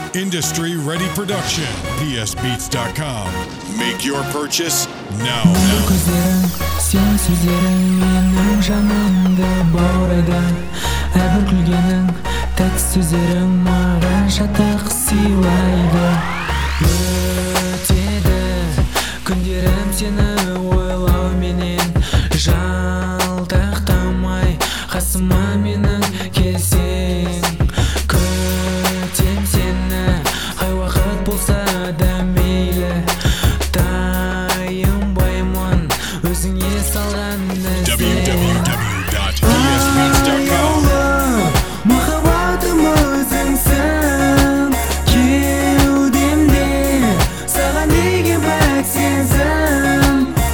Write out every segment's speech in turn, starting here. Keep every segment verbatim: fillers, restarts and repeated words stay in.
Industry ready production. P S beats dot com. Make your purchase now. Мұңды көздерің, сен сөздерің менің жанымды баурайды. Әрбір күлгенің, тәтті сөздерің маған шаттық сыйлайды. Өтеді күндерім сені ойлауменен, жалтақтамай қасыма менің келсең. Күтем сені қай уақыт болса да мейлі, тайынбаймын өзіңе салған ізде. w w w dot p s beats dot com. Махаббатым өзіңсің, кеудемде саған деген пәк сезім.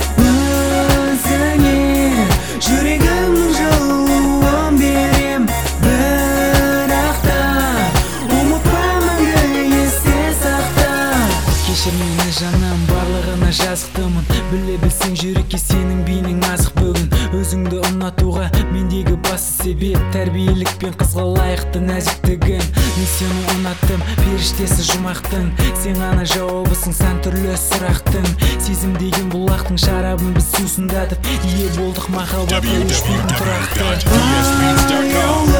Өзіңе жүрегімнің жылуын берем, бірақ та ұмытпа мәңгі есте сақта. Кешір мені жаным, барлығына жазықтымын. Біле білсең жүрекке сенің бейнең азық бүгін. Өзіңді ұнатуға мендегі басты себеп тәрбиелік пен қызға лайықты нәзіктігін. Мен сені ұнаттым, періштесі жұмақтың. Сен ғана жауабысың сан түрлі сұрақтың. Сезім деген бұлақтың шарабын біз сусындатып, ие болдық махаббатқа өшпейтін тұрақты. w w w dot p s beats dot com.